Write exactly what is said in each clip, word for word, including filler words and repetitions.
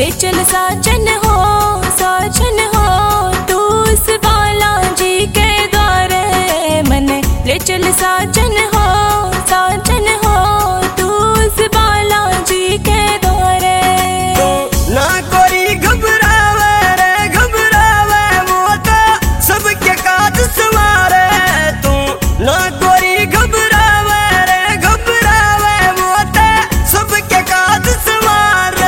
ले चल साजन हो साजन हो तू उस बालाजी के द्वारे मन ले चल साजन हो साजन हो तू उस बालाजी के द्वारे। ना कोई घबरावे रे घबरावे वो तो सबके काज सवारे तू ना कोई घबरावे रे घबरावे वो तो सबके काज सवारे।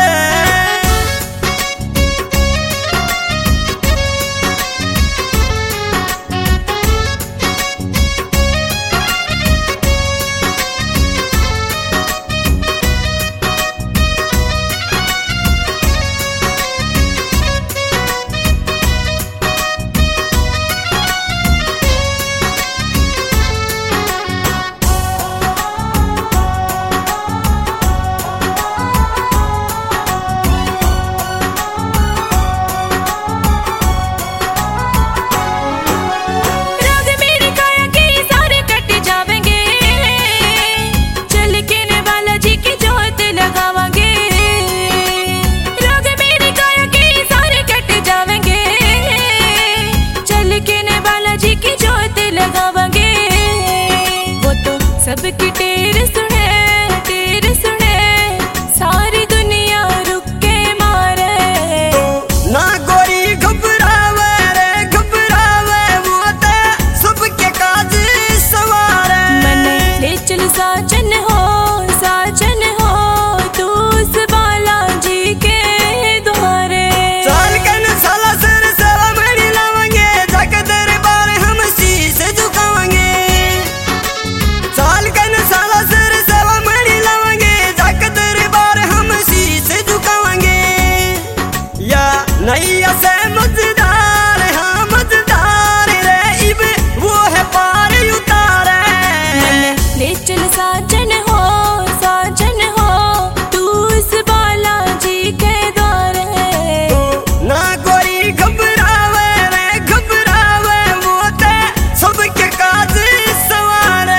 सबकी टेर सुने टेर सुने सारी दुनिया रुक के मारे। ना कोई घबरावे रे घबरावे वो तो सबके काज सवारे। मन ले चल साजन हो साजन हो तू उस बालाजी के द्वारे। साल कन साला सिर सेवा मेरी लावेंगे जाके दरबार हम शीश झुकावेंगे। साल कन साला सिर सेवा मेरी लावेंगे जाके दरबार हम शीश झुकावेंगे। या नैया से मजेदार हाँ मजेदार रे इब वो है पार उतारे। ले चल साजन हो साजन हो तू उस बालाजी के द्वारे। ना कोई घबरावे रे घबरावे वो तो सबके काज सवारे।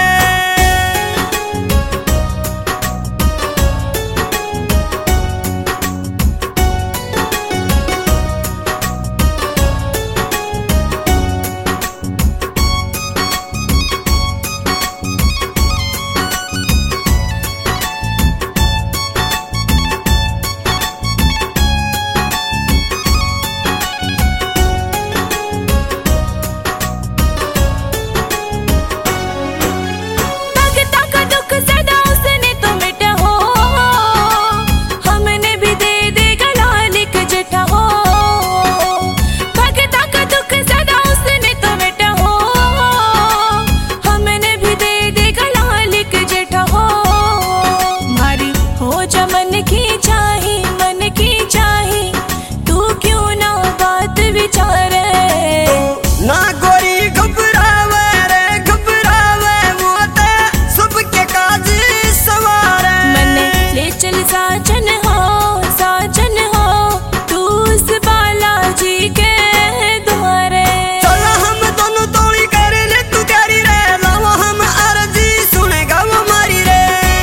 मन की चाही मन की चाही तू क्यों ना बात विचारे। ना कोई घबरावे रे घबरावे वो तो सबके काज सवारे। मन ले चल साजन हो साजन हो तू उस बालाजी के द्वारे। चलो हम दोनों तोड़ी कर ले तू करी रे लाओ हम अर्जी सुनेगा वो मारी रे।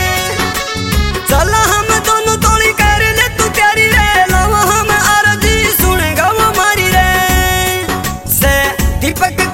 चलो हम दोनों तोड़ी कर ले तू करी रे लाओ हम अर्जी सुनेगा वो मारी रे। से दीपक